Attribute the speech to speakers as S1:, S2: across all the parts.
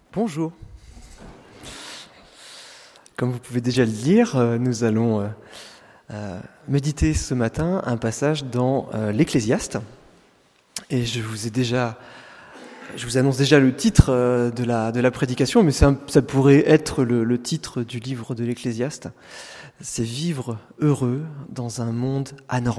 S1: Bonjour. Comme vous pouvez déjà le lire, nous allons méditer ce matin un passage dans l'Ecclésiaste. Et je vous annonce déjà le titre de la prédication, mais ça pourrait être le titre du livre de l'Ecclésiaste. C'est « Vivre heureux dans un monde anormal ».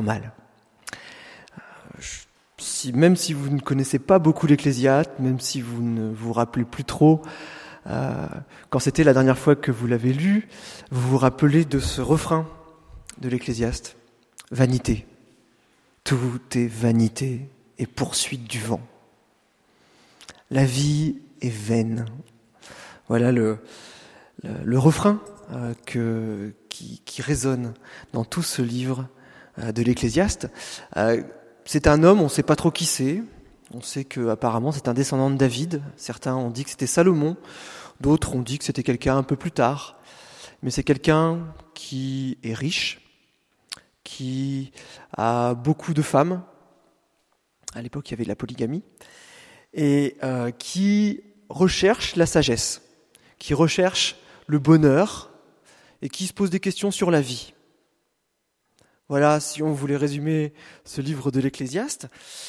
S1: Même si vous ne connaissez pas beaucoup l'Ecclésiaste, même si vous ne vous rappelez plus trop, quand c'était la dernière fois que vous l'avez lu, vous vous rappelez de ce refrain de l'Ecclésiaste. Vanité. Tout est vanité et poursuite du vent. La vie est vaine. Voilà le refrain qui résonne dans tout ce livre de l'Ecclésiaste. C'est un homme, on ne sait pas trop qui c'est. On sait qu'apparemment c'est un descendant de David. Certains ont dit que c'était Salomon. D'autres ont dit que c'était quelqu'un un peu plus tard. Mais c'est quelqu'un qui est riche, qui a beaucoup de femmes. À l'époque, il y avait de la polygamie. Et qui recherche la sagesse, qui recherche le bonheur et qui se pose des questions sur la vie. Voilà, si on voulait résumer ce livre de l'Ecclésiaste.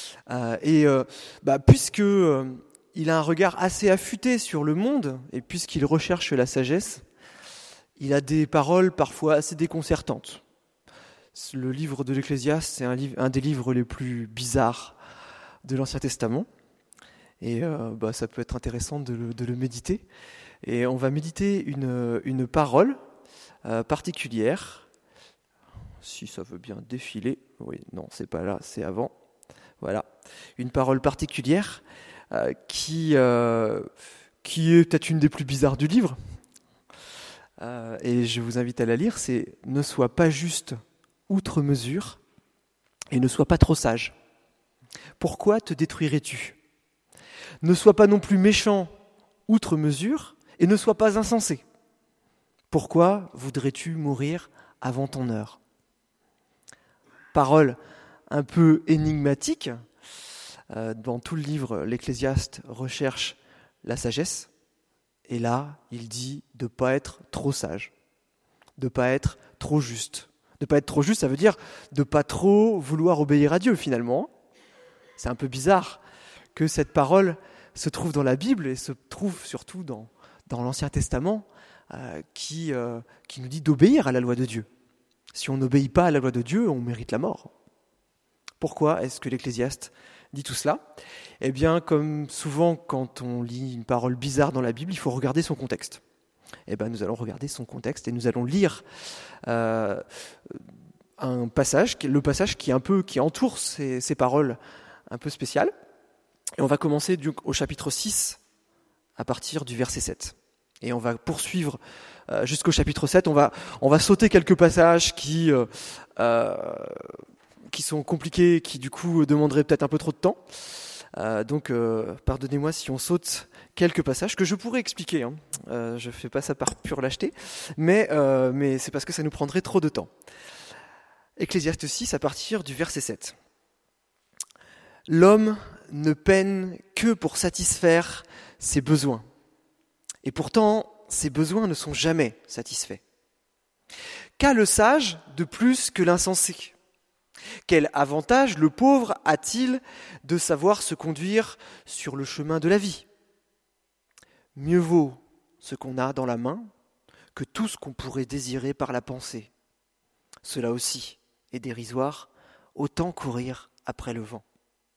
S1: Puisque il a un regard assez affûté sur le monde, et puisqu'il recherche la sagesse, il a des paroles parfois assez déconcertantes. Le livre de l'Ecclésiaste, c'est un des livres les plus bizarres de l'Ancien Testament. Et ça peut être intéressant de le méditer. Et on va méditer une parole particulière. Si ça veut bien défiler. Oui, non, c'est pas là, c'est avant. Voilà. Une parole particulière qui est peut-être une des plus bizarres du livre. Et je vous invite à la lire. C'est « Ne sois pas juste outre mesure et ne sois pas trop sage. Pourquoi te détruirais-tu ? Ne sois pas non plus méchant outre mesure et ne sois pas insensé. Pourquoi voudrais-tu mourir avant ton heure ?» Parole un peu énigmatique. Dans tout le livre, l'Ecclésiaste recherche la sagesse. Et là, il dit de ne pas être trop sage, de ne pas être trop juste. De ne pas être trop juste, ça veut dire de ne pas trop vouloir obéir à Dieu finalement. C'est un peu bizarre que cette parole se trouve dans la Bible et se trouve surtout dans l'Ancien Testament qui nous dit d'obéir à la loi de Dieu. Si on n'obéit pas à la loi de Dieu, on mérite la mort. Pourquoi est-ce que l'Ecclésiaste dit tout cela ? Eh bien, comme souvent quand on lit une parole bizarre dans la Bible, il faut regarder son contexte. Eh bien, nous allons regarder son contexte et nous allons lire le passage qui entoure ces paroles un peu spéciales. Et on va commencer au chapitre 6 à partir du verset 7. Et on va poursuivre jusqu'au chapitre 7. On va sauter quelques passages qui sont compliqués, qui du coup demanderaient peut-être un peu trop de temps. Pardonnez-moi si on saute quelques passages que je pourrais expliquer. Je ne fais pas ça par pure lâcheté, mais c'est parce que ça nous prendrait trop de temps. Ecclésiaste 6 à partir du verset 7. L'homme ne peine que pour satisfaire ses besoins. Et pourtant, ses besoins ne sont jamais satisfaits. Qu'a le sage de plus que l'insensé ? Quel avantage le pauvre a-t-il de savoir se conduire sur le chemin de la vie ? Mieux vaut ce qu'on a dans la main que tout ce qu'on pourrait désirer par la pensée. Cela aussi est dérisoire, autant courir après le vent.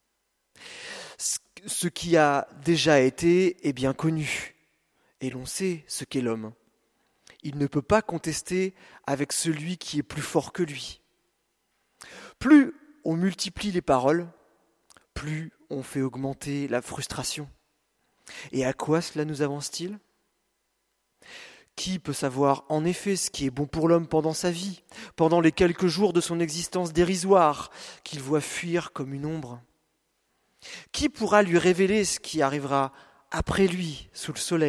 S1: Ce qui a déjà été est bien connu. Et l'on sait ce qu'est l'homme. Il ne peut pas contester avec celui qui est plus fort que lui. Plus on multiplie les paroles, plus on fait augmenter la frustration. Et à quoi cela nous avance-t-il ? Qui peut savoir en effet ce qui est bon pour l'homme pendant sa vie, pendant les quelques jours de son existence dérisoire qu'il voit fuir comme une ombre ? Qui pourra lui révéler ce qui arrivera après lui sous le soleil ?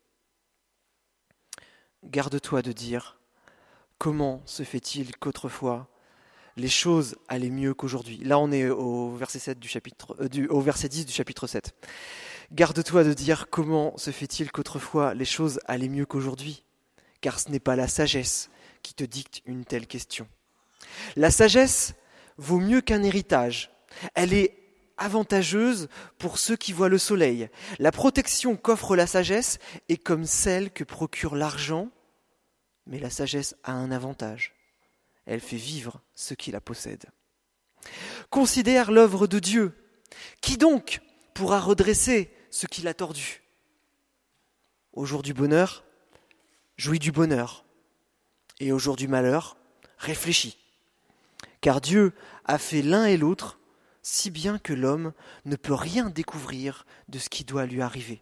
S1: Garde-toi de dire « Comment se fait-il qu'autrefois les choses allaient mieux qu'aujourd'hui ?» Là, on est au verset 10 du chapitre 7. Garde-toi de dire comment se fait-il qu'autrefois les choses allaient mieux qu'aujourd'hui, car ce n'est pas la sagesse qui te dicte une telle question. La sagesse vaut mieux qu'un héritage. Elle est avantageuse pour ceux qui voient le soleil. La protection qu'offre la sagesse est comme celle que procure l'argent, mais la sagesse a un avantage. Elle fait vivre ceux qui la possèdent. Considère l'œuvre de Dieu. Qui donc pourra redresser ce qu'il a tordu ? Au jour du bonheur, jouis du bonheur. Et au jour du malheur, réfléchis. Car Dieu a fait l'un et l'autre, si bien que l'homme ne peut rien découvrir de ce qui doit lui arriver.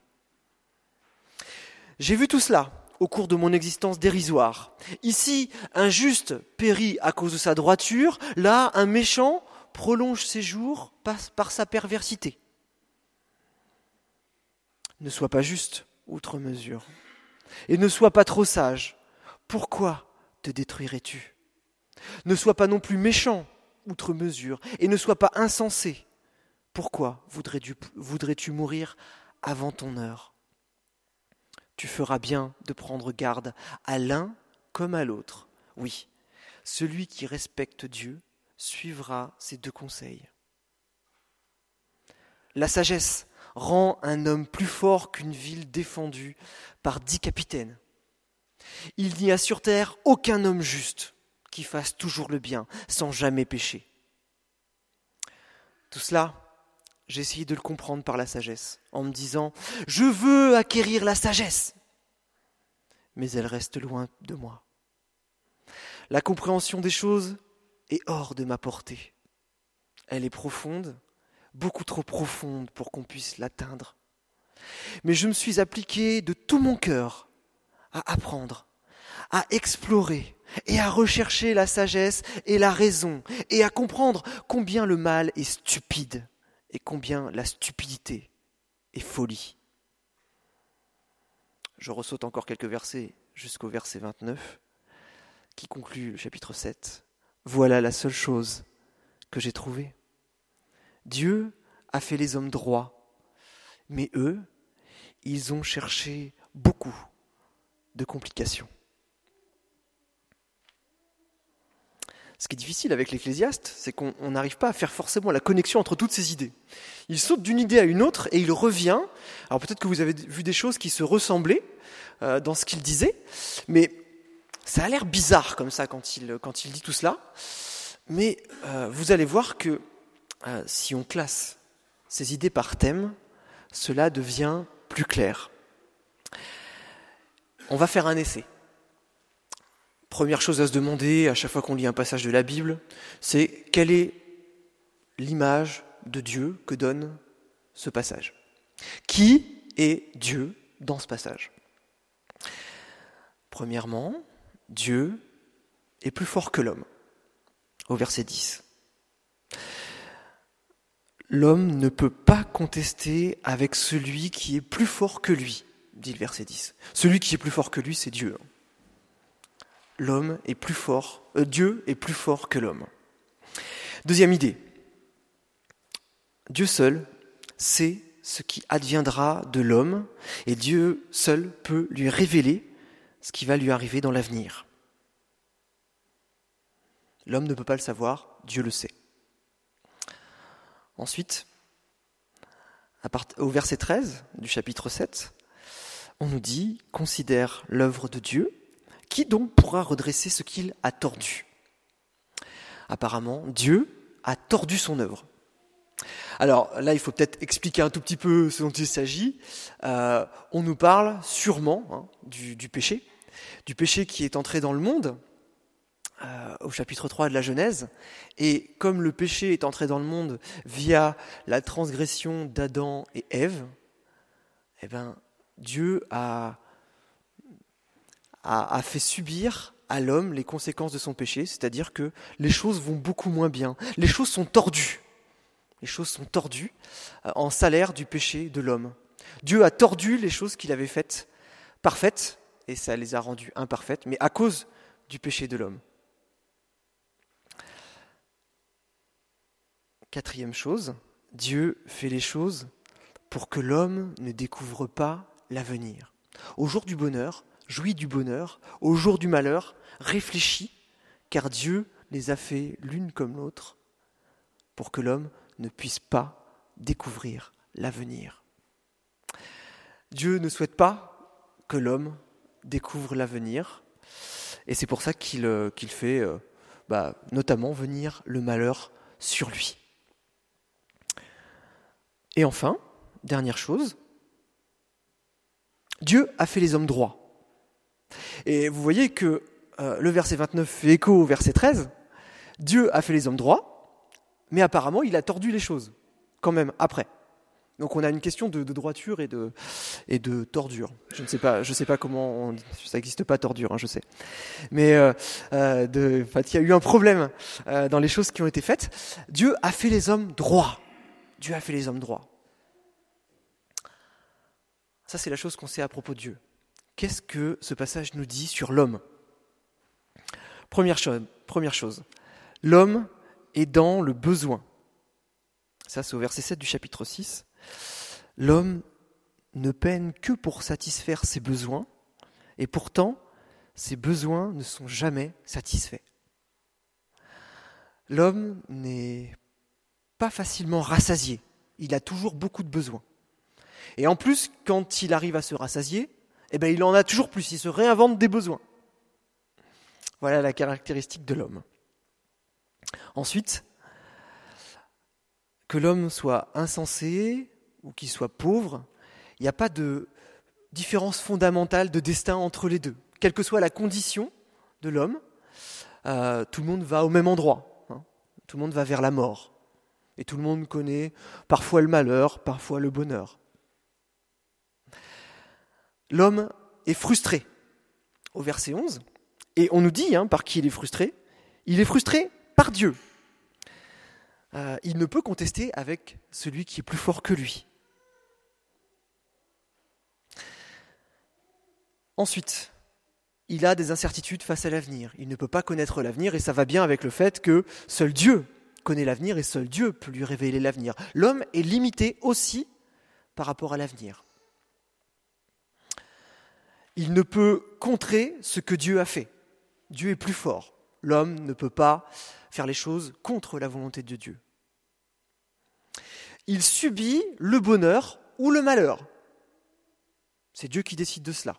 S1: J'ai vu tout cela au cours de mon existence dérisoire. Ici, un juste périt à cause de sa droiture, là, un méchant prolonge ses jours par sa perversité. Ne sois pas juste outre mesure, et ne sois pas trop sage. Pourquoi te détruirais-tu ? Ne sois pas non plus méchant outre mesure, et ne sois pas insensé. Pourquoi voudrais-tu mourir avant ton heure ? Tu feras bien de prendre garde à l'un comme à l'autre. Oui, celui qui respecte Dieu suivra ces deux conseils. La sagesse rend un homme plus fort qu'une ville défendue par 10 capitaines. Il n'y a sur terre aucun homme juste qui fasse toujours le bien sans jamais pécher. Tout cela, j'ai essayé de le comprendre par la sagesse, en me disant « Je veux acquérir la sagesse !» Mais elle reste loin de moi. La compréhension des choses est hors de ma portée. Elle est profonde, beaucoup trop profonde pour qu'on puisse l'atteindre. Mais je me suis appliqué de tout mon cœur à apprendre, à explorer et à rechercher la sagesse et la raison et à comprendre combien le mal est stupide et combien la stupidité est folie. Je ressaute encore quelques versets jusqu'au verset 29 qui conclut le chapitre 7. Voilà la seule chose que j'ai trouvée. Dieu a fait les hommes droits, mais eux, ils ont cherché beaucoup de complications. Ce qui est difficile avec l'Ecclésiaste, c'est qu'on n'arrive pas à faire forcément la connexion entre toutes ces idées. Il saute d'une idée à une autre et il revient. Alors peut-être que vous avez vu des choses qui se ressemblaient dans ce qu'il disait, mais ça a l'air bizarre comme ça quand il dit tout cela. Mais vous allez voir que si on classe ces idées par thème, cela devient plus clair. On va faire un essai. Première chose à se demander à chaque fois qu'on lit un passage de la Bible, c'est quelle est l'image de Dieu que donne ce passage ? Qui est Dieu dans ce passage ? Premièrement, Dieu est plus fort que l'homme, au verset 10. L'homme ne peut pas contester avec celui qui est plus fort que lui, dit le verset 10. Celui qui est plus fort que lui, c'est Dieu. L'homme est plus fort, Dieu est plus fort que l'homme. Deuxième idée. Dieu seul sait ce qui adviendra de l'homme et Dieu seul peut lui révéler ce qui va lui arriver dans l'avenir. L'homme ne peut pas le savoir, Dieu le sait. Ensuite, au verset 13 du chapitre 7, on nous dit « Considère l'œuvre de Dieu, qui donc pourra redresser ce qu'il a tordu ?» Apparemment, Dieu a tordu son œuvre. Alors là, il faut peut-être expliquer un tout petit peu ce dont il s'agit. On nous parle sûrement du péché qui est entré dans le monde au chapitre 3 de la Genèse. Et comme le péché est entré dans le monde via la transgression d'Adam et Ève, eh ben, Dieu a fait subir à l'homme les conséquences de son péché, c'est-à-dire que les choses vont beaucoup moins bien. Les choses sont tordues. Les choses sont tordues en salaire du péché de l'homme. Dieu a tordu les choses qu'il avait faites parfaites, et ça les a rendues imparfaites, mais à cause du péché de l'homme. Quatrième chose, Dieu fait les choses pour que l'homme ne découvre pas l'avenir. Au jour du bonheur, jouis du bonheur, au jour du malheur, réfléchis, car Dieu les a fait l'une comme l'autre, pour que l'homme ne puisse pas découvrir l'avenir. Dieu ne souhaite pas que l'homme découvre l'avenir, et c'est pour ça qu'il fait notamment venir le malheur sur lui. Et enfin, dernière chose, Dieu a fait les hommes droits. Et vous voyez que le verset 29 fait écho au verset 13. Dieu a fait les hommes droits, mais apparemment il a tordu les choses, quand même, après. Donc on a une question de droiture et de tordure. Je ne sais pas comment ça n'existe pas tordure, je sais. Mais il y a eu un problème dans les choses qui ont été faites. Dieu a fait les hommes droits. Dieu a fait les hommes droits. Ça, c'est la chose qu'on sait à propos de Dieu. Qu'est-ce que ce passage nous dit sur l'homme ? Première chose, l'homme est dans le besoin. Ça, c'est au verset 7 du chapitre 6. L'homme ne peine que pour satisfaire ses besoins, et pourtant, ses besoins ne sont jamais satisfaits. L'homme n'est pas facilement rassasié. Il a toujours beaucoup de besoins. Et en plus, quand il arrive à se rassasier, il en a toujours plus. Il se réinvente des besoins. Voilà la caractéristique de l'homme. Ensuite, que l'homme soit insensé ou qu'il soit pauvre, il n'y a pas de différence fondamentale de destin entre les deux. Quelle que soit la condition de l'homme, tout le monde va au même endroit. Tout le monde va vers la mort. Et tout le monde connaît parfois le malheur, parfois le bonheur. L'homme est frustré. Au verset 11, et on nous dit par qui il est frustré. Il est frustré par Dieu. Il ne peut contester avec celui qui est plus fort que lui. Ensuite, il a des incertitudes face à l'avenir. Il ne peut pas connaître l'avenir et ça va bien avec le fait que seul Dieu connaît l'avenir et seul Dieu peut lui révéler l'avenir. L'homme est limité aussi par rapport à l'avenir. Il ne peut contrer ce que Dieu a fait. Dieu est plus fort. L'homme ne peut pas faire les choses contre la volonté de Dieu. Il subit le bonheur ou le malheur. C'est Dieu qui décide de cela.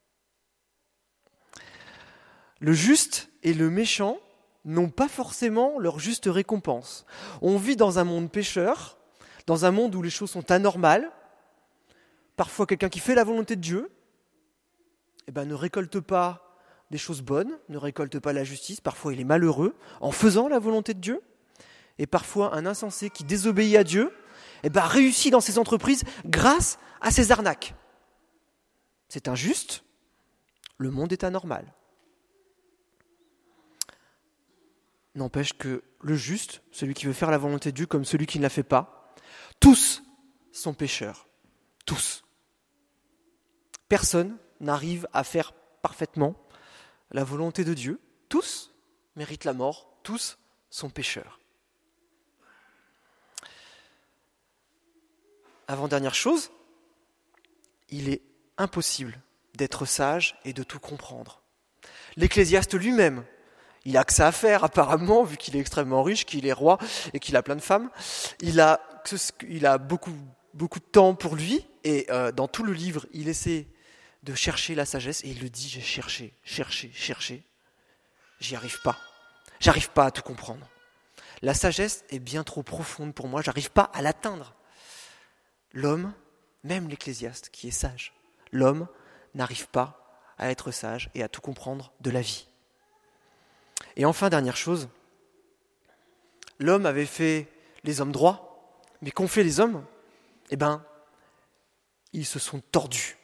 S1: Le juste et le méchant n'ont pas forcément leur juste récompense. On vit dans un monde pécheur, dans un monde où les choses sont anormales. Parfois, quelqu'un qui fait la volonté de Dieu ne récolte pas des choses bonnes, ne récolte pas la justice. Parfois, il est malheureux en faisant la volonté de Dieu. Et parfois, un insensé qui désobéit à Dieu réussit dans ses entreprises grâce à ses arnaques. C'est injuste. Le monde est anormal. N'empêche que le juste, celui qui veut faire la volonté de Dieu comme celui qui ne la fait pas, tous sont pécheurs. Tous. Personne n'arrive à faire parfaitement la volonté de Dieu. Tous méritent la mort. Tous sont pécheurs. Avant-dernière chose, il est impossible d'être sage et de tout comprendre. L'Ecclésiaste lui-même, il a que ça à faire apparemment, vu qu'il est extrêmement riche, qu'il est roi et qu'il a plein de femmes. Il a beaucoup de temps pour lui et dans tout le livre, il essaie de chercher la sagesse et il le dit, j'ai cherché, j'y arrive pas. J'arrive pas à tout comprendre. La sagesse est bien trop profonde pour moi, j'arrive pas à l'atteindre. L'homme, même l'Ecclésiaste qui est sage, l'homme n'arrive pas à être sage et à tout comprendre de la vie. Et enfin, dernière chose, l'homme avait fait les hommes droits, mais qu'ont fait les hommes ? Ils se sont tordus.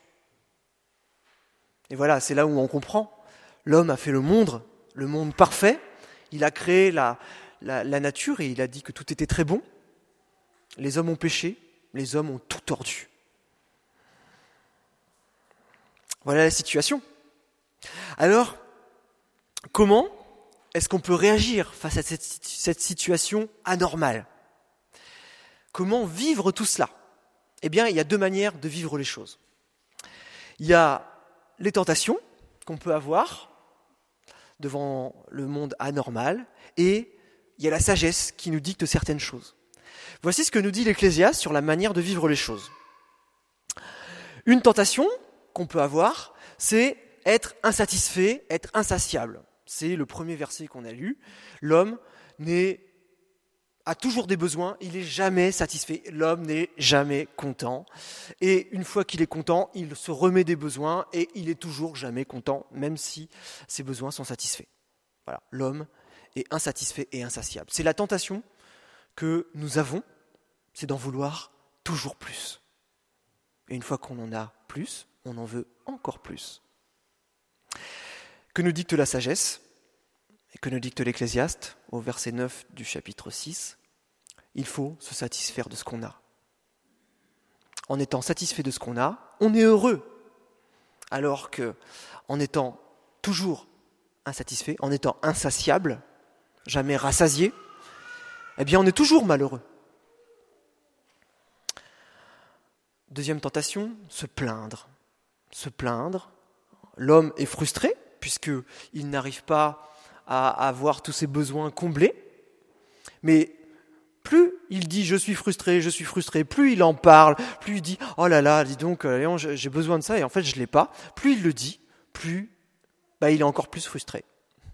S1: Et voilà, c'est là où on comprend. L'homme a fait le monde parfait. Il a créé la nature et il a dit que tout était très bon. Les hommes ont péché, les hommes ont tout tordu. Voilà la situation. Alors, comment est-ce qu'on peut réagir face à cette situation anormale ? Comment vivre tout cela ? Eh bien, il y a deux manières de vivre les choses. Il y a les tentations qu'on peut avoir devant le monde anormal, et il y a la sagesse qui nous dicte certaines choses. Voici ce que nous dit l'Ecclésiaste sur la manière de vivre les choses. Une tentation qu'on peut avoir, c'est être insatisfait, être insatiable. C'est le premier verset qu'on a lu. L'homme a toujours des besoins, il n'est jamais satisfait. L'homme n'est jamais content. Et une fois qu'il est content, il se remet des besoins et il est toujours jamais content, même si ses besoins sont satisfaits. Voilà, l'homme est insatisfait et insatiable. C'est la tentation que nous avons, c'est d'en vouloir toujours plus. Et une fois qu'on en a plus, on en veut encore plus. Que nous dicte la sagesse et que nous dicte l'Ecclésiaste au verset 9 du chapitre 6, il faut se satisfaire de ce qu'on a. En étant satisfait de ce qu'on a, on est heureux. Alors que, en étant toujours insatisfait, en étant insatiable, jamais rassasié, eh bien on est toujours malheureux. Deuxième tentation, se plaindre. Se plaindre. L'homme est frustré puisqu'il n'arrive pas à avoir tous ses besoins comblés. Mais plus il dit « je suis frustré », plus il en parle, plus il dit « oh là là, dis donc, Léon, j'ai besoin de ça et en fait je ne l'ai pas », plus il le dit, plus il est encore plus frustré.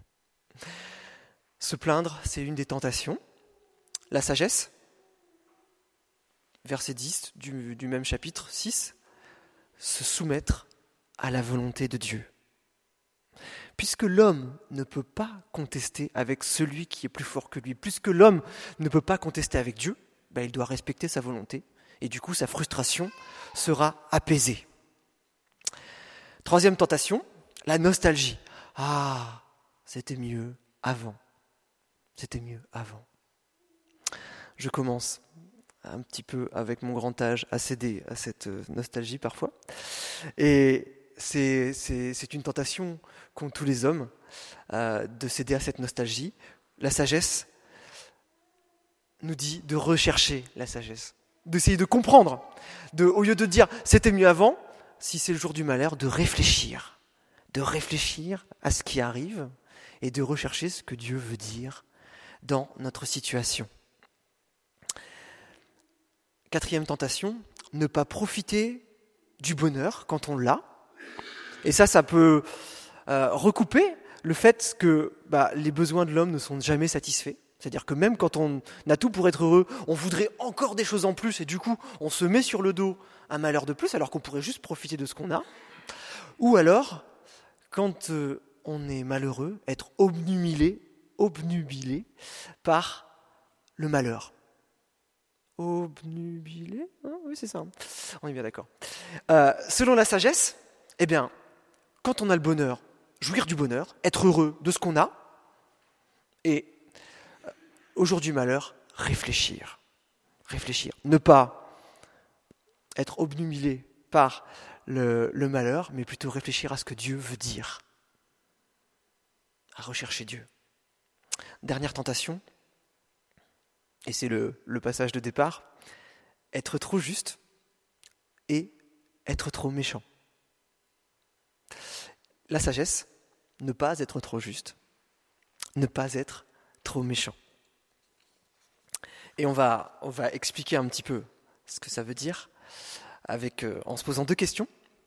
S1: Se plaindre, c'est une des tentations. La sagesse, verset 10 du même chapitre 6, se soumettre à la volonté de Dieu. Puisque l'homme ne peut pas contester avec celui qui est plus fort que lui, puisque l'homme ne peut pas contester avec Dieu, il doit respecter sa volonté et du coup sa frustration sera apaisée. Troisième tentation, la nostalgie. Ah, c'était mieux avant. C'était mieux avant. Je commence un petit peu avec mon grand âge à céder à cette nostalgie parfois. Et c'est une tentation qu'ont tous les hommes de céder à cette nostalgie. La sagesse nous dit de rechercher la sagesse, d'essayer de comprendre, au lieu de dire c'était mieux avant, si c'est le jour du malheur, de réfléchir à ce qui arrive et de rechercher ce que Dieu veut dire dans notre situation. Quatrième tentation, ne pas profiter du bonheur quand on l'a. Et ça peut recouper le fait que les besoins de l'homme ne sont jamais satisfaits. C'est-à-dire que même quand on a tout pour être heureux, on voudrait encore des choses en plus et du coup, on se met sur le dos un malheur de plus alors qu'on pourrait juste profiter de ce qu'on a. Ou alors, quand on est malheureux, être obnubilé par le malheur. Obnubilé ? Oui, c'est ça. On est bien d'accord. Selon la sagesse, quand on a le bonheur, jouir du bonheur, être heureux de ce qu'on a, et au jour du malheur, réfléchir. Ne pas être obnubilé par le malheur, mais plutôt réfléchir à ce que Dieu veut dire. À rechercher Dieu. Dernière tentation, et c'est le passage de départ, être trop juste et être trop méchant. La sagesse, ne pas être trop juste, ne pas être trop méchant. Et on va expliquer un petit peu ce que ça veut dire en se posant deux questions.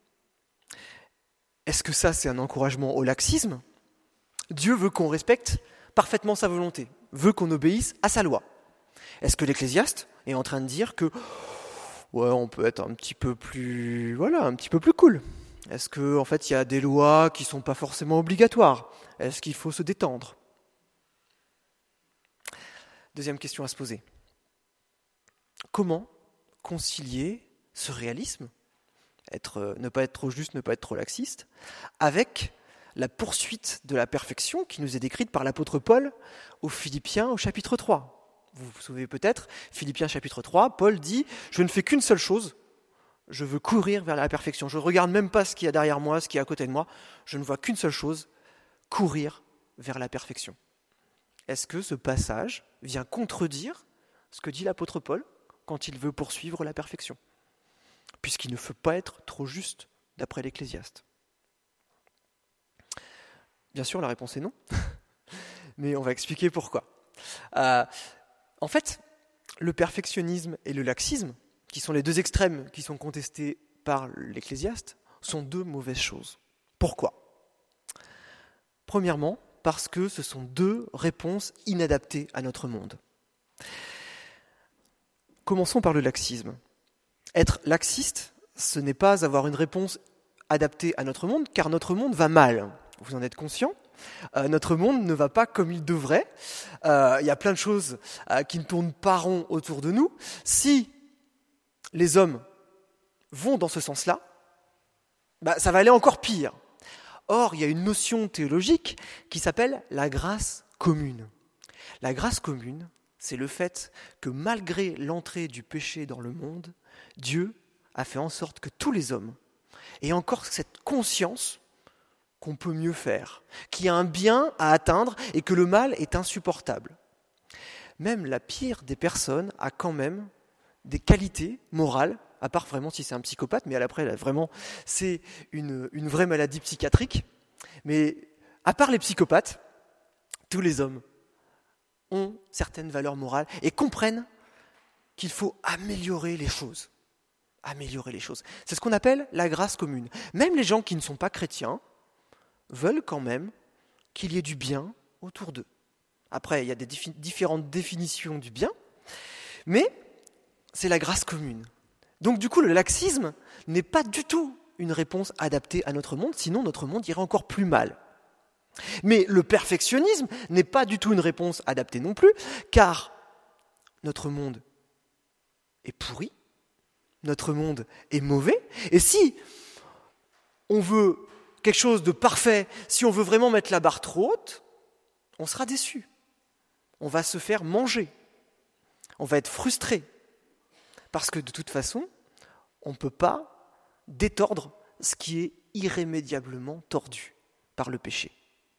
S1: Est-ce que ça, c'est un encouragement au laxisme ? Dieu veut qu'on respecte parfaitement sa volonté, veut qu'on obéisse à sa loi. Est-ce que l'Ecclésiaste est en train de dire que on peut être un petit peu plus cool ? Est-ce que en fait il y a des lois qui sont pas forcément obligatoires ? Est-ce qu'il faut se détendre ? Deuxième question à se poser. Comment concilier ce réalisme, ne pas être trop juste, ne pas être trop laxiste, avec la poursuite de la perfection qui nous est décrite par l'apôtre Paul aux Philippiens au chapitre 3. Vous vous souvenez peut-être, Philippiens chapitre 3, Paul dit « Je ne fais qu'une seule chose, je veux courir vers la perfection. Je ne regarde même pas ce qu'il y a derrière moi, ce qu'il y a à côté de moi. Je ne vois qu'une seule chose, courir vers la perfection. » Est-ce que ce passage vient contredire ce que dit l'apôtre Paul quand il veut poursuivre la perfection ? puisqu'il ne faut pas être trop juste, d'après l'Ecclésiaste. Bien sûr, la réponse est non, mais on va expliquer pourquoi. En fait, le perfectionnisme et le laxisme, qui sont les deux extrêmes qui sont contestés par l'Ecclésiaste, sont deux mauvaises choses. Pourquoi ? Premièrement, parce que ce sont deux réponses inadaptées à notre monde. Commençons par le laxisme. Être laxiste, ce n'est pas avoir une réponse adaptée à notre monde, car notre monde va mal. Vous en êtes conscient ? Notre monde ne va pas comme il devrait. Il y a plein de choses qui ne tournent pas rond autour de nous. Si les hommes vont dans ce sens-là, ça va aller encore pire. Or, il y a une notion théologique qui s'appelle la grâce commune. La grâce commune, c'est le fait que malgré l'entrée du péché dans le monde, Dieu a fait en sorte que tous les hommes aient encore cette conscience qu'on peut mieux faire, qu'il y a un bien à atteindre et que le mal est insupportable. Même la pire des personnes a quand même des qualités morales, à part vraiment si c'est un psychopathe, mais après, là, vraiment, c'est une vraie maladie psychiatrique. Mais à part les psychopathes, tous les hommes ont certaines valeurs morales et comprennent qu'il faut améliorer les choses. Améliorer les choses. C'est ce qu'on appelle la grâce commune. Même les gens qui ne sont pas chrétiens veulent quand même qu'il y ait du bien autour d'eux. Après, il y a des différentes définitions du bien, mais c'est la grâce commune. Donc du coup, le laxisme n'est pas du tout une réponse adaptée à notre monde, sinon notre monde irait encore plus mal. Mais le perfectionnisme n'est pas du tout une réponse adaptée non plus, car notre monde est pourri, notre monde est mauvais, et si on veut quelque chose de parfait, si on veut vraiment mettre la barre trop haute, on sera déçu. On va se faire manger. On va être frustré. Parce que de toute façon, on ne peut pas détordre ce qui est irrémédiablement tordu par le péché.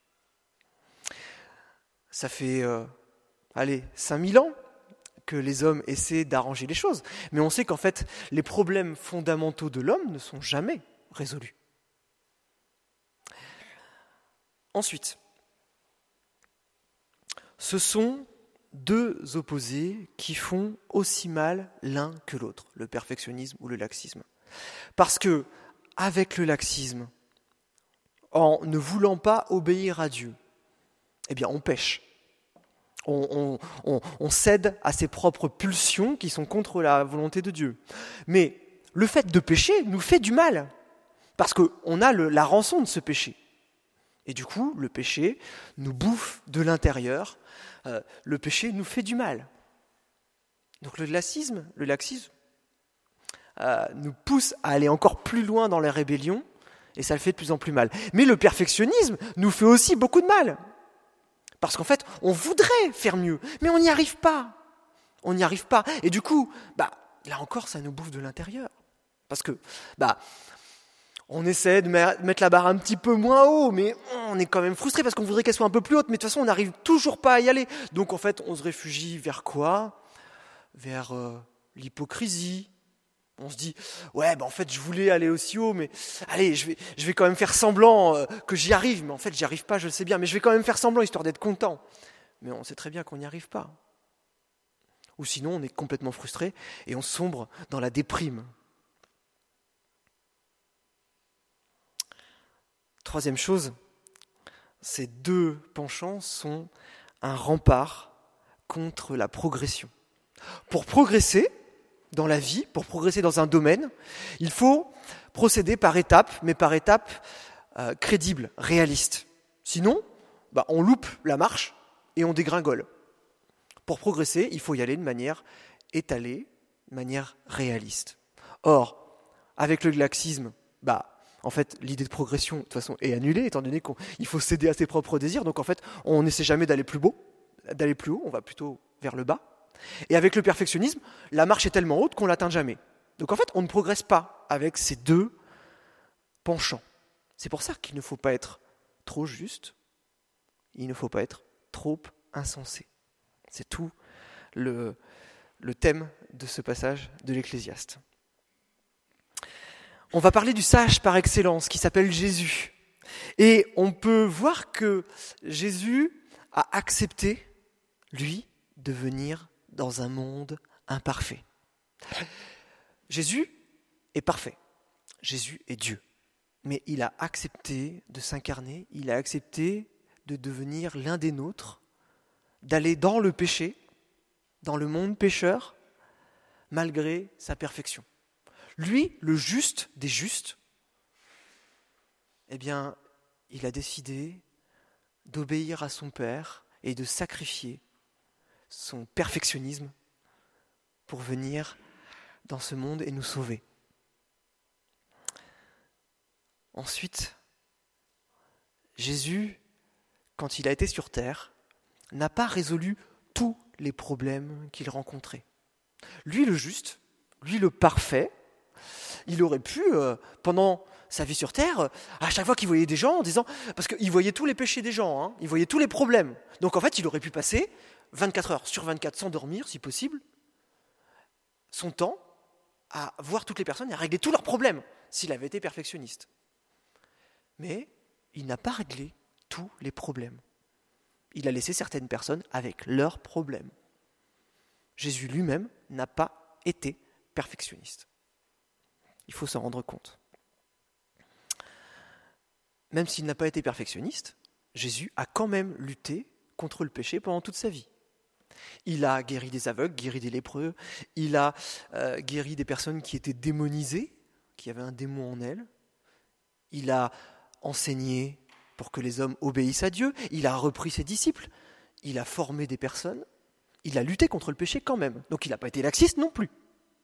S1: Ça fait, 5000 ans que les hommes essaient d'arranger les choses. Mais on sait qu'en fait, les problèmes fondamentaux de l'homme ne sont jamais résolus. Ensuite, ce sont deux opposés qui font aussi mal l'un que l'autre, le perfectionnisme ou le laxisme. Parce que, avec le laxisme, en ne voulant pas obéir à Dieu, eh bien on pêche. On cède à ses propres pulsions qui sont contre la volonté de Dieu. Mais le fait de pécher nous fait du mal, parce qu'on a la rançon de ce péché. Et du coup, le péché nous bouffe de l'intérieur, le péché nous fait du mal. Donc le laxisme nous pousse à aller encore plus loin dans la rébellion, et ça le fait de plus en plus mal. Mais le perfectionnisme nous fait aussi beaucoup de mal. Parce qu'en fait, on voudrait faire mieux, mais on n'y arrive pas. On n'y arrive pas. Et du coup, là encore, ça nous bouffe de l'intérieur. Parce que, on essaie de mettre la barre un petit peu moins haut, mais on est quand même frustré parce qu'on voudrait qu'elle soit un peu plus haute, mais de toute façon, on n'arrive toujours pas à y aller. Donc en fait, on se réfugie vers quoi ? Vers l'hypocrisie. On se dit, en fait, je voulais aller aussi haut, mais allez, je vais quand même faire semblant que j'y arrive. Mais en fait, j'y arrive pas, je le sais bien, mais je vais quand même faire semblant, histoire d'être content. Mais on sait très bien qu'on n'y arrive pas. Ou sinon, on est complètement frustré et on sombre dans la déprime. Troisième chose, ces deux penchants sont un rempart contre la progression. Pour progresser dans la vie, pour progresser dans un domaine, il faut procéder par étapes, mais par étapes crédibles, réalistes. Sinon, on loupe la marche et on dégringole. Pour progresser, il faut y aller de manière étalée, de manière réaliste. Or, avec le laxisme, en fait, l'idée de progression, de toute façon, est annulée, étant donné qu'il faut céder à ses propres désirs. Donc, en fait, on n'essaie jamais d'aller plus haut, on va plutôt vers le bas. Et avec le perfectionnisme, la marche est tellement haute qu'on ne l'atteint jamais. Donc, en fait, on ne progresse pas avec ces deux penchants. C'est pour ça qu'il ne faut pas être trop juste, il ne faut pas être trop insensé. C'est tout le thème de ce passage de l'Ecclésiaste. On va parler du sage par excellence qui s'appelle Jésus. Et on peut voir que Jésus a accepté, lui, de venir dans un monde imparfait. Jésus est parfait. Jésus est Dieu. Mais il a accepté de s'incarner, il a accepté de devenir l'un des nôtres, d'aller dans le péché, dans le monde pécheur, malgré sa perfection. Lui, le juste des justes, eh bien, il a décidé d'obéir à son Père et de sacrifier son perfectionnisme pour venir dans ce monde et nous sauver. Ensuite, Jésus, quand il a été sur terre, n'a pas résolu tous les problèmes qu'il rencontrait. Lui, le juste, lui, le parfait, il aurait pu, pendant sa vie sur terre, à chaque fois qu'il voyait des gens, en disant, parce qu'il voyait tous les péchés des gens, il voyait tous les problèmes. Donc en fait, il aurait pu passer 24 heures sur 24 sans dormir, si possible, son temps à voir toutes les personnes et à régler tous leurs problèmes, s'il avait été perfectionniste. Mais il n'a pas réglé tous les problèmes. Il a laissé certaines personnes avec leurs problèmes. Jésus lui-même n'a pas été perfectionniste. Il faut s'en rendre compte. Même s'il n'a pas été perfectionniste, Jésus a quand même lutté contre le péché pendant toute sa vie. Il a guéri des aveugles, guéri des lépreux, il a guéri des personnes qui étaient démonisées, qui avaient un démon en elles. Il a enseigné pour que les hommes obéissent à Dieu, il a repris ses disciples, il a formé des personnes, il a lutté contre le péché quand même. Donc il n'a pas été laxiste non plus.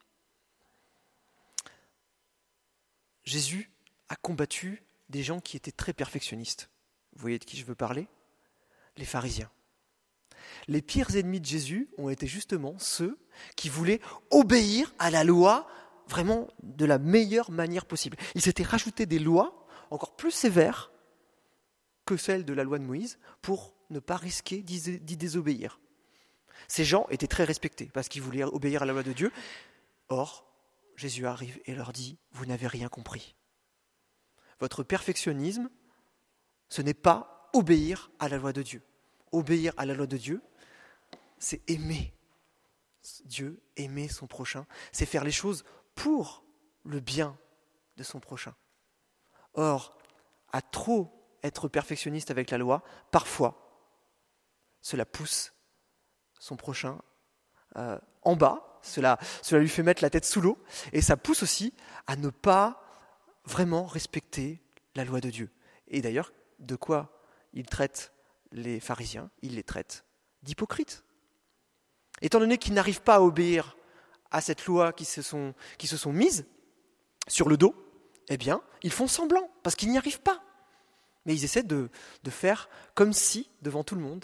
S1: Jésus a combattu des gens qui étaient très perfectionnistes. Vous voyez de qui je veux parler ? Les pharisiens. Les pires ennemis de Jésus ont été justement ceux qui voulaient obéir à la loi vraiment de la meilleure manière possible. Ils s'étaient rajoutés des lois encore plus sévères que celles de la loi de Moïse pour ne pas risquer d'y désobéir. Ces gens étaient très respectés parce qu'ils voulaient obéir à la loi de Dieu. Or, Jésus arrive et leur dit « Vous n'avez rien compris. Votre perfectionnisme, ce n'est pas obéir à la loi de Dieu. Obéir à la loi de Dieu, c'est aimer Dieu, aimer son prochain. C'est faire les choses pour le bien de son prochain. Or, à trop être perfectionniste avec la loi, parfois, cela pousse son prochain en bas, cela lui fait mettre la tête sous l'eau, et ça pousse aussi à ne pas vraiment respecter la loi de Dieu. Et d'ailleurs, de quoi il traite les pharisiens ? Il les traite d'hypocrites. Étant donné qu'ils n'arrivent pas à obéir à cette loi qui se sont mises sur le dos, eh bien, ils font semblant, parce qu'ils n'y arrivent pas. Mais ils essaient de faire comme si, devant tout le monde.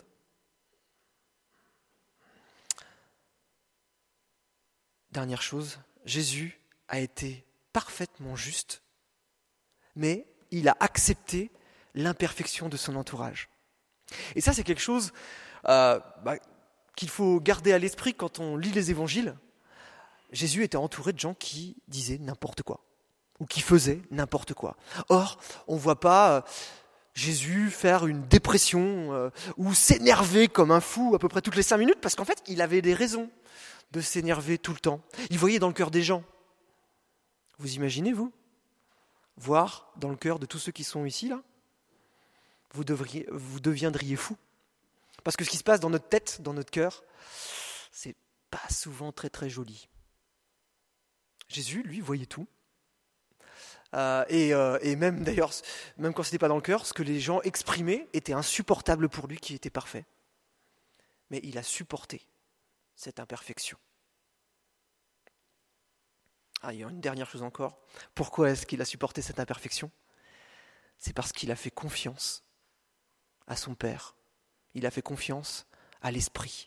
S1: Dernière chose, Jésus a été parfaitement juste, mais il a accepté l'imperfection de son entourage. Et ça, c'est quelque chose qu'il faut garder à l'esprit quand on lit les évangiles. Jésus était entouré de gens qui disaient n'importe quoi, ou qui faisaient n'importe quoi. Or, on ne voit pas Jésus faire une dépression ou s'énerver comme un fou à peu près toutes les 5 minutes, parce qu'en fait, il avait des raisons de s'énerver tout le temps. Il voyait dans le cœur des gens. Vous imaginez, vous ? Voir dans le cœur de tous ceux qui sont ici, là ? Vous deviendriez fou. Parce que ce qui se passe dans notre tête, dans notre cœur, c'est pas souvent très très joli. Jésus, lui, voyait tout. Et même d'ailleurs, même quand ce n'était pas dans le cœur, ce que les gens exprimaient était insupportable pour lui qui était parfait. Mais il a supporté cette imperfection. Il y a une dernière chose encore. Pourquoi est-ce qu'il a supporté cette imperfection ? C'est parce qu'il a fait confiance à son Père. Il a fait confiance à l'Esprit.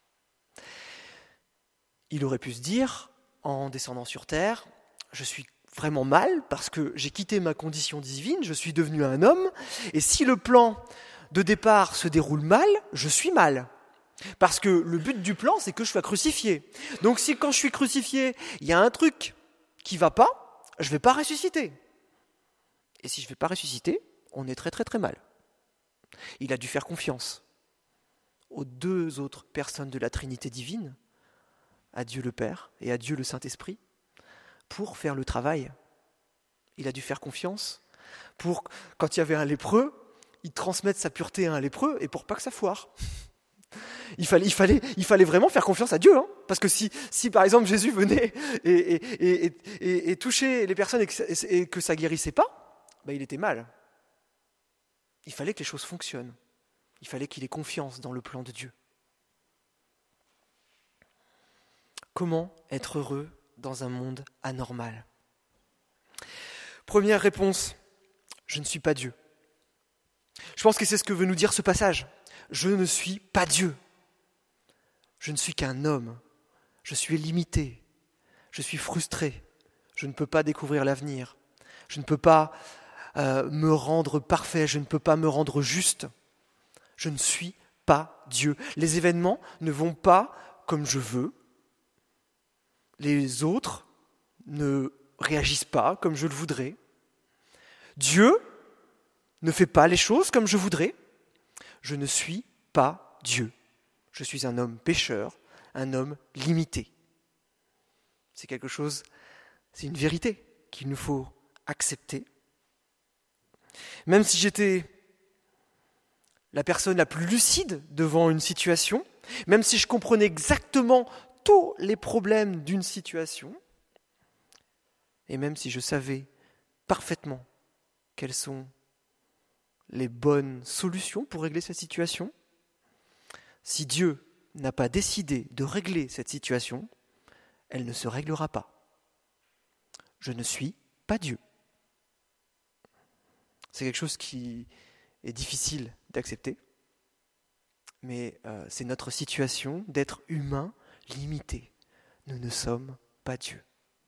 S1: Il aurait pu se dire, en descendant sur terre, je suis vraiment mal parce que j'ai quitté ma condition divine, je suis devenu un homme, et si le plan de départ se déroule mal, je suis mal. Parce que le but du plan, c'est que je sois crucifié. Donc si quand je suis crucifié, il y a un truc qui ne va pas, je ne vais pas ressusciter. Et si je ne vais pas ressusciter, on est très très très mal. Il a dû faire confiance aux deux autres personnes de la Trinité divine, à Dieu le Père et à Dieu le Saint-Esprit, pour faire le travail. Il a dû faire confiance pour, quand il y avait un lépreux, il transmette sa pureté à un lépreux et pour pas que ça foire. Il fallait vraiment faire confiance à Dieu, hein, parce que si par exemple Jésus venait et touchait les personnes et que ça guérissait pas, il était mal. Il fallait que les choses fonctionnent. Il fallait qu'il ait confiance dans le plan de Dieu. Comment être heureux dans un monde anormal ? Première réponse, je ne suis pas Dieu. Je pense que c'est ce que veut nous dire ce passage. Je ne suis pas Dieu. Je ne suis qu'un homme. Je suis limité. Je suis frustré. Je ne peux pas découvrir l'avenir. Je ne peux pas me rendre parfait. Je ne peux pas me rendre juste. Je ne suis pas Dieu. Les événements ne vont pas comme je veux. Les autres ne réagissent pas comme je le voudrais. Dieu ne fait pas les choses comme je voudrais. Je ne suis pas Dieu. Je suis un homme pécheur, un homme limité. C'est quelque chose, c'est une vérité qu'il nous faut accepter. Même si j'étais la personne la plus lucide devant une situation, même si je comprenais exactement tous les problèmes d'une situation, et même si je savais parfaitement quelles sont les bonnes solutions pour régler cette situation, si Dieu n'a pas décidé de régler cette situation, elle ne se réglera pas. Je ne suis pas Dieu. C'est quelque chose qui est difficile d'accepter, mais c'est notre situation d'être humain limité. Nous ne sommes pas Dieu.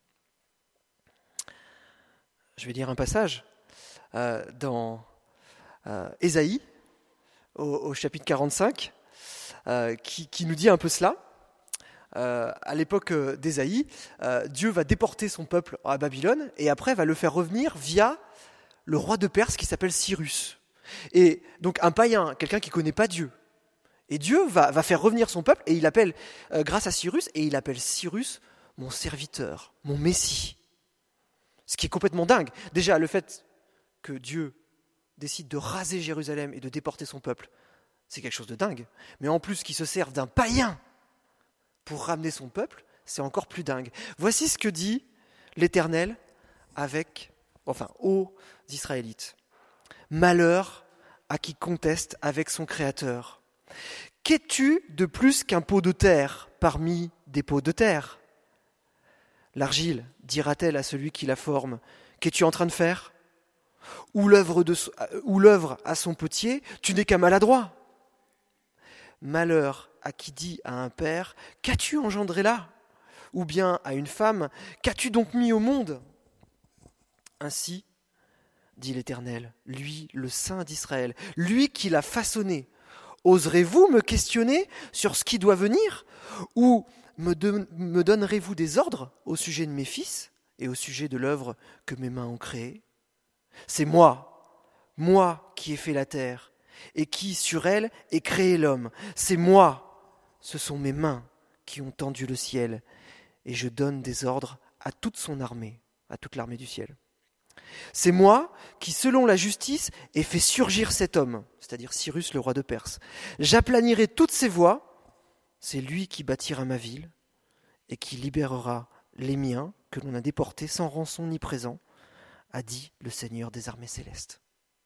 S1: Je vais lire un passage dans Ésaïe, au chapitre 45, qui nous dit un peu cela. À l'époque d'Ésaïe, Dieu va déporter son peuple à Babylone et après va le faire revenir via le roi de Perse qui s'appelle Cyrus. Et donc un païen, quelqu'un qui ne connaît pas Dieu. Et Dieu va faire revenir son peuple et il appelle, grâce à Cyrus, et il appelle Cyrus mon serviteur, mon Messie. Ce qui est complètement dingue. Déjà, le fait que Dieu décide de raser Jérusalem et de déporter son peuple, c'est quelque chose de dingue. Mais en plus, qu'il se serve d'un païen pour ramener son peuple, c'est encore plus dingue. Voici ce que dit l'Éternel aux Israélites. Malheur à qui conteste avec son Créateur. Qu'es-tu de plus qu'un pot de terre parmi des pots de terre ? L'argile dira-t-elle à celui qui la forme, qu'es-tu en train de faire ? Ou l'œuvre à son potier, tu n'es qu'un maladroit. Malheur à qui dit à un père, qu'as-tu engendré là ? Ou bien à une femme, qu'as-tu donc mis au monde ? Ainsi, dit l'Éternel, lui, le Saint d'Israël, lui qui l'a façonné. Oserez-vous me questionner sur ce qui doit venir ? Ou me donnerez-vous des ordres au sujet de mes fils et au sujet de l'œuvre que mes mains ont créée ? C'est moi qui ai fait la terre et qui, sur elle, ai créé l'homme. C'est moi, ce sont mes mains qui ont tendu le ciel et je donne des ordres à toute son armée, à toute l'armée du ciel. C'est moi qui, selon la justice, ai fait surgir cet homme, c'est-à-dire Cyrus, le roi de Perse. J'aplanirai toutes ses voies. C'est lui qui bâtira ma ville et qui libérera les miens que l'on a déportés sans rançon ni présent, a dit le Seigneur des armées célestes.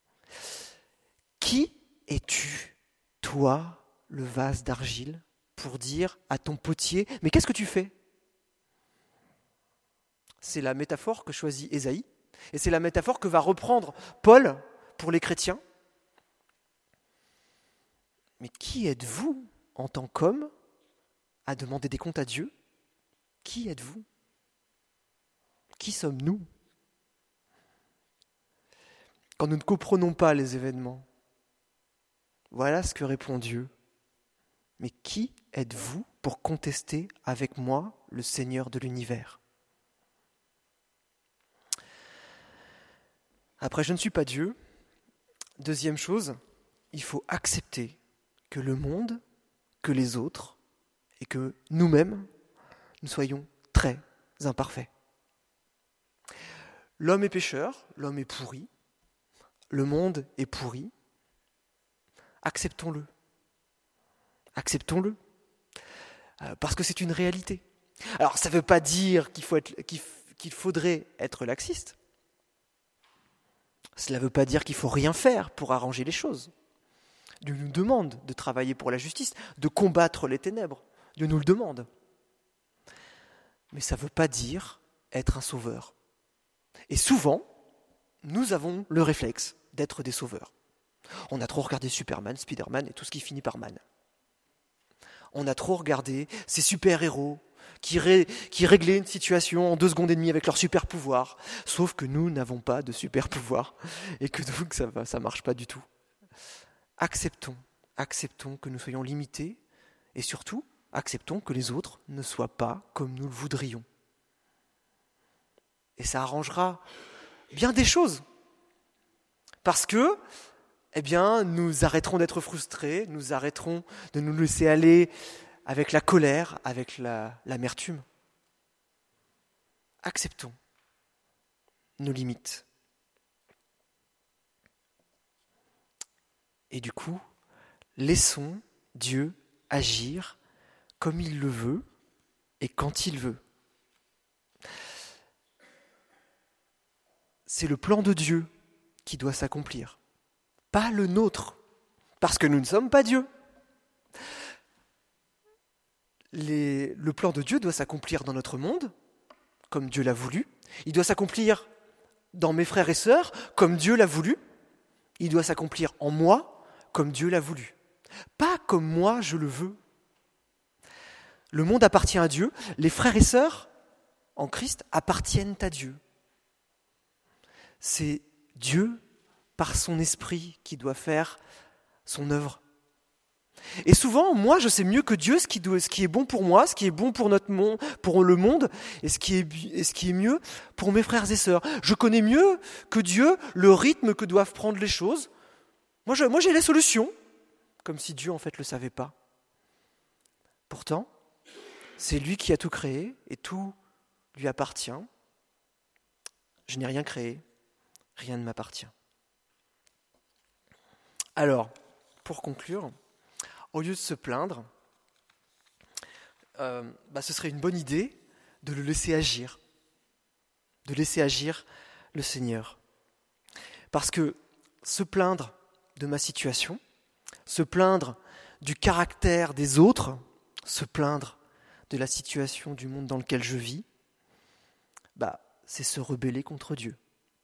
S1: Qui es-tu, toi, le vase d'argile, pour dire à ton potier, mais qu'est-ce que tu fais ? C'est la métaphore que choisit Ésaïe, et c'est la métaphore que va reprendre Paul pour les chrétiens. Mais qui êtes-vous en tant qu'homme à demander des comptes à Dieu ? Qui êtes-vous ? Qui sommes-nous ? Quand nous ne comprenons pas les événements, voilà ce que répond Dieu. Mais qui êtes-vous pour contester avec moi le Seigneur de l'univers ? Après, je ne suis pas Dieu. Deuxième chose, il faut accepter que le monde, que les autres et que nous-mêmes, nous soyons très imparfaits. L'homme est pécheur, l'homme est pourri, le monde est pourri. Acceptons-le. Acceptons-le. Parce que c'est une réalité. Alors, ça ne veut pas dire qu'il faudrait être laxiste. Cela ne veut pas dire qu'il faut rien faire pour arranger les choses. Dieu nous demande de travailler pour la justice, de combattre les ténèbres. Dieu nous le demande. Mais ça ne veut pas dire être un sauveur. Et souvent, nous avons le réflexe d'être des sauveurs. On a trop regardé Superman, Spider-Man et tout ce qui finit par man. On a trop regardé ces super-héros qui réglaient une situation en 2 secondes et demie avec leur super-pouvoir. Sauf que nous n'avons pas de super-pouvoir et que donc ça marche pas du tout. Acceptons que nous soyons limités et surtout, acceptons que les autres ne soient pas comme nous le voudrions. Et ça arrangera bien des choses. Parce que, nous arrêterons d'être frustrés, nous arrêterons de nous laisser aller avec la colère, avec l'amertume. Acceptons nos limites. Et du coup, laissons Dieu agir comme il le veut et quand il veut. C'est le plan de Dieu qui doit s'accomplir, pas le nôtre, parce que nous ne sommes pas Dieu. Le plan de Dieu doit s'accomplir dans notre monde, comme Dieu l'a voulu. Il doit s'accomplir dans mes frères et sœurs, comme Dieu l'a voulu. Il doit s'accomplir en moi, comme Dieu l'a voulu. Pas comme moi je le veux. Le monde appartient à Dieu. Les frères et sœurs en Christ appartiennent à Dieu. C'est Dieu, par son esprit, qui doit faire son œuvre. Et souvent, moi, je sais mieux que Dieu ce qui est bon pour moi, ce qui est bon pour notre monde, pour le monde, et ce qui est mieux pour mes frères et sœurs. Je connais mieux que Dieu le rythme que doivent prendre les choses. Moi, j'ai les solutions, comme si Dieu, en fait, le savait pas. Pourtant, c'est lui qui a tout créé, et tout lui appartient. Je n'ai rien créé, rien ne m'appartient. Alors, pour conclure, au lieu de se plaindre, ce serait une bonne idée de le laisser agir, de laisser agir le Seigneur. Parce que se plaindre de ma situation, se plaindre du caractère des autres, se plaindre de la situation du monde dans lequel je vis, c'est se rebeller contre Dieu.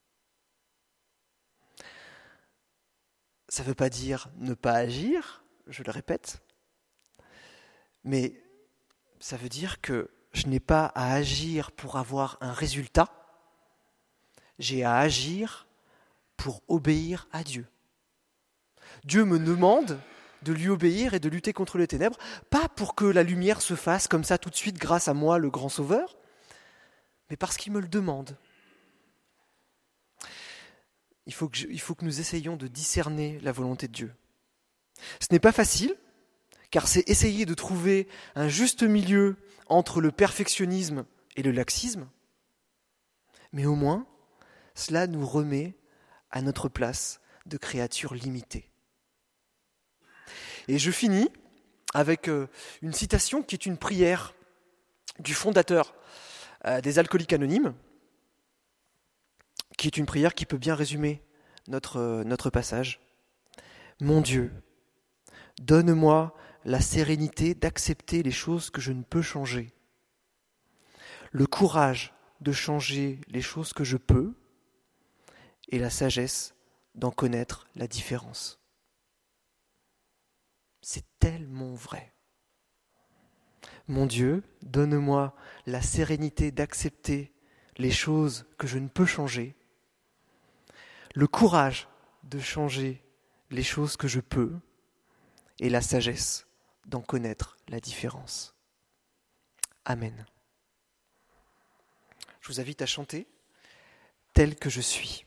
S1: Ça ne veut pas dire ne pas agir, je le répète, mais ça veut dire que je n'ai pas à agir pour avoir un résultat, j'ai à agir pour obéir à Dieu. Dieu me demande de lui obéir et de lutter contre les ténèbres, pas pour que la lumière se fasse comme ça tout de suite grâce à moi, le grand sauveur, mais parce qu'il me le demande. Il faut que nous essayions de discerner la volonté de Dieu. Ce n'est pas facile, car c'est essayer de trouver un juste milieu entre le perfectionnisme et le laxisme, mais au moins, cela nous remet à notre place de créature limitée. Et je finis avec une citation qui est une prière du fondateur des Alcooliques Anonymes, qui est une prière qui peut bien résumer notre passage. Mon Dieu, donne-moi la sérénité d'accepter les choses que je ne peux changer, le courage de changer les choses que je peux et la sagesse d'en connaître la différence. C'est tellement vrai. Mon Dieu, donne-moi la sérénité d'accepter les choses que je ne peux changer, le courage de changer les choses que je peux et la sagesse d'en connaître la différence. Amen. Je vous invite à chanter tel que je suis.